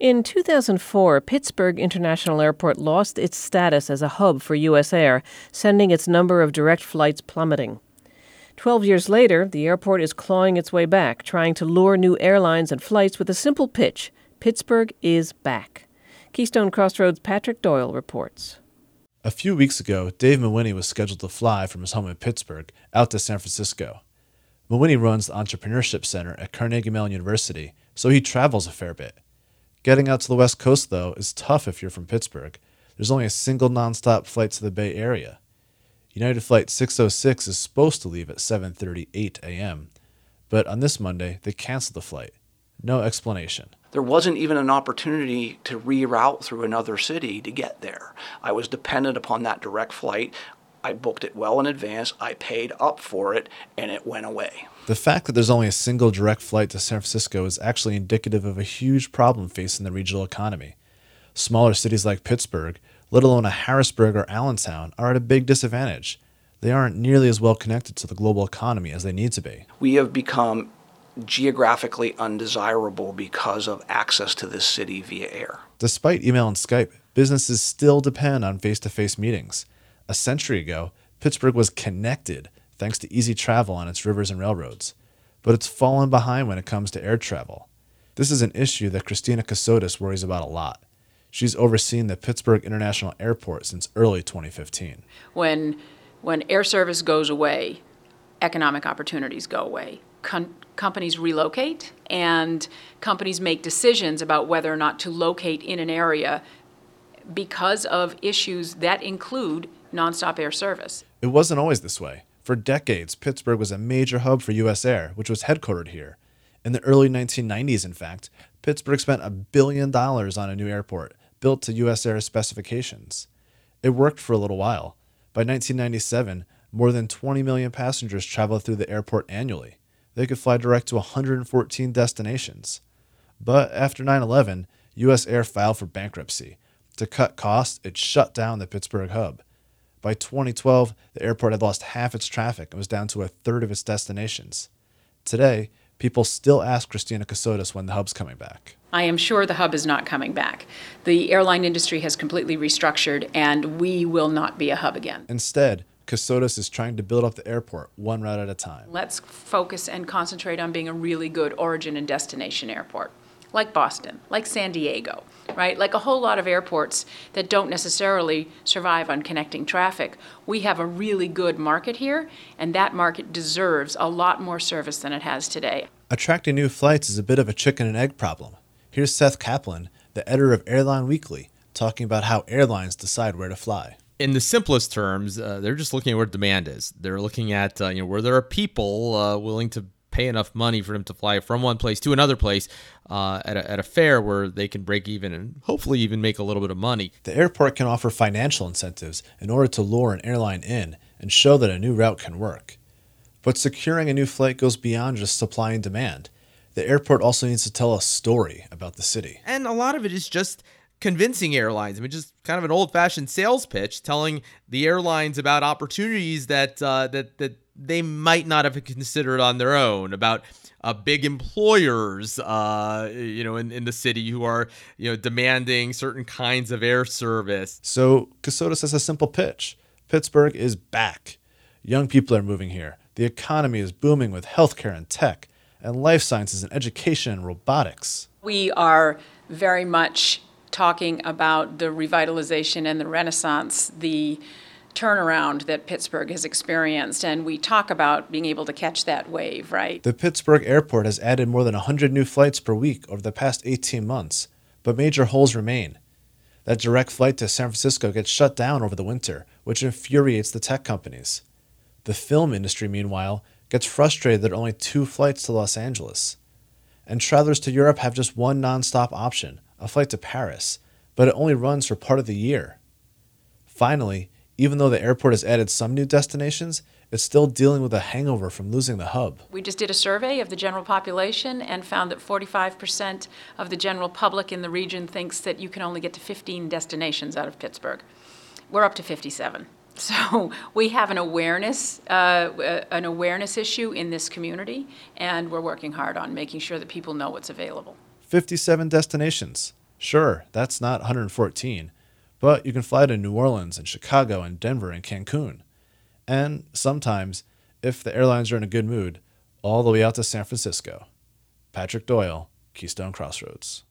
In 2004, Pittsburgh International Airport lost its status as a hub for U.S. Air, sending its number of direct flights plummeting. 12 years later, the airport is clawing its way back, trying to lure new airlines and flights with a simple pitch: Pittsburgh is back. Keystone Crossroads' Patrick Doyle reports. A few weeks ago, Dave Mawhinney was scheduled to fly from his home in Pittsburgh out to San Francisco. Mawhinney runs the Entrepreneurship Center at Carnegie Mellon University, so he travels a fair bit. Getting out to the West Coast, though, is tough if you're from Pittsburgh. There's only a single nonstop flight to the Bay Area. United Flight 606 is supposed to leave at 7:38 a.m., but on this Monday, they canceled the flight. No explanation. There wasn't even an opportunity to reroute through another city to get there. I was dependent upon that direct flight. I booked it well in advance, I paid up for it, and it went away. The fact that there's only a single direct flight to San Francisco is actually indicative of a huge problem facing the regional economy. Smaller cities like Pittsburgh, let alone a Harrisburg or Allentown, are at a big disadvantage. They aren't nearly as well connected to the global economy as they need to be. We have become geographically undesirable because of access to this city via air. Despite email and Skype, businesses still depend on face-to-face meetings. A century ago, Pittsburgh was connected thanks to easy travel on its rivers and railroads, but it's fallen behind when it comes to air travel. This is an issue that Christina Cassotis worries about a lot. She's overseen the Pittsburgh International Airport since early 2015. When air service goes away, economic opportunities go away. Companies relocate, and companies make decisions about whether or not to locate in an area because of issues that include nonstop air service. It wasn't always this way. For decades, Pittsburgh was a major hub for U.S. Air, which was headquartered here. In the early 1990s, in fact, Pittsburgh spent $1 billion on a new airport, built to U.S. Air specifications. It worked for a little while. By 1997, more than 20 million passengers traveled through the airport annually. They could fly direct to 114 destinations. But after 9/11, U.S. Air filed for bankruptcy. To cut costs, it shut down the Pittsburgh hub. By 2012, the airport had lost half its traffic and was down to a third of its destinations. Today, people still ask Christina Cassotis when the hub's coming back. I am sure the hub is not coming back. The airline industry has completely restructured, and we will not be a hub again. Instead, Cassotis is trying to build up the airport one route at a time. Let's focus and concentrate on being a really good origin and destination airport, like Boston, like San Diego, right? Like a whole lot of airports that don't necessarily survive on connecting traffic. We have a really good market here, and that market deserves a lot more service than it has today. Attracting new flights is a bit of a chicken and egg problem. Here's Seth Kaplan, the editor of Airline Weekly, talking about how airlines decide where to fly. In the simplest terms, they're just looking at where demand is. They're looking at where there are people willing to pay enough money for them to fly from one place to another place at a fare where they can break even and hopefully even make a little bit of money. The airport can offer financial incentives in order to lure an airline in and show that a new route can work. But securing a new flight goes beyond just supply and demand. The airport also needs to tell a story about the city. And a lot of it is just convincing airlines. I mean, just kind of an old-fashioned sales pitch, telling the airlines about opportunities that they might not have considered on their own, about big employers, in the city who are, demanding certain kinds of air service. So Cassotis has a simple pitch. Pittsburgh is back. Young people are moving here. The economy is booming with healthcare and tech, and life sciences and education and robotics. We are very much talking about the revitalization and the renaissance, the turnaround that Pittsburgh has experienced, and we talk about being able to catch that wave, right? The Pittsburgh airport has added more than 100 new flights per week over the past 18 months, but major holes remain. That direct flight to San Francisco gets shut down over the winter, which infuriates the tech companies. The film industry, meanwhile, gets frustrated that there are only 2 flights to Los Angeles. And travelers to Europe have just one nonstop option, a flight to Paris, but it only runs for part of the year. Finally, even though the airport has added some new destinations, it's still dealing with a hangover from losing the hub. We just did a survey of the general population and found that 45% of the general public in the region thinks that you can only get to 15 destinations out of Pittsburgh. We're up to 57. So we have an awareness issue in this community, and we're working hard on making sure that people know what's available. 57 destinations. Sure, that's not 114, but you can fly to New Orleans and Chicago and Denver and Cancun. And sometimes, if the airlines are in a good mood, all the way out to San Francisco. Patrick Doyle, Keystone Crossroads.